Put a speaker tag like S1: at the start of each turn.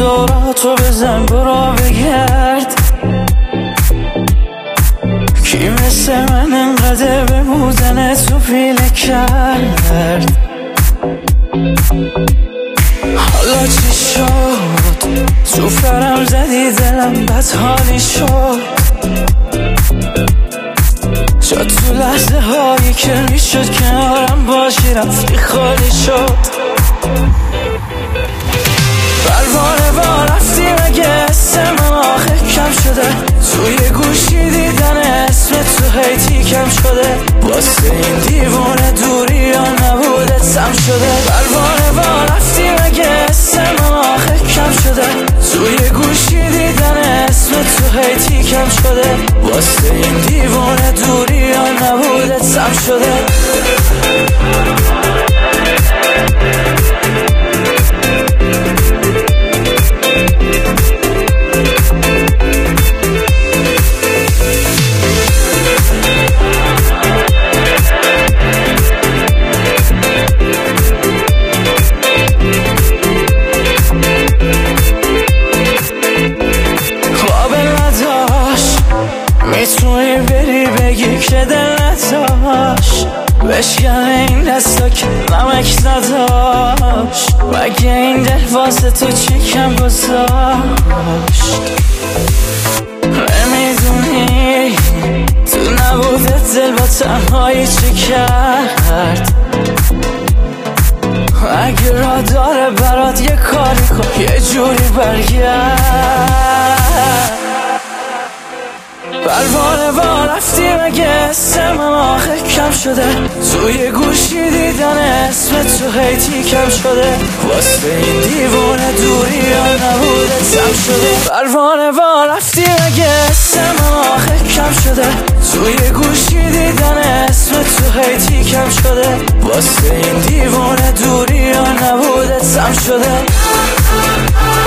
S1: دوراتو بزن برو بگرد، کی مثل من انقدر به بودن تو پیله کرد. حالا چی شد تو فرم زدی دلم بد حالی شد، جا تو لحظه هایی که میشد کنارم باشی رفتی خالی شد. پروانه با رفتی مگه اسم آخه کم شده، توی گوشی دیدن اسم تو هیتی کم شده، واسه این دیوونه دوری یا نبودتم شده. پروانه با رفتی مگه اسم آخه کم شده، توی گوشی دیدن اسم تو هیتی کم شده، واسه این دیوونه دوری یا نبودتم شده. میتونی بری بگی که دل نداشت، بشکن این دستا که نمک نداشت، مگه این دل واسه تو چی کم گذاشت. نمیدونی تو نبودت دل با تنهایی چی کرد، اگه را داره برات یه کاری کن یه جوری برگرد. پروانه با رفتی مگه اسم آخه کم شده، توی گوشی دیدن اسم تو هیتی کم شده، واسه این دیوونه دوری یا نبودتم شده. پروانه با رفتی مگه اسم آخه کم شده، توی گوشی دیدن اسم تو هیتی کم شده، واسه این دیوونه دوری یا نبودتم شده.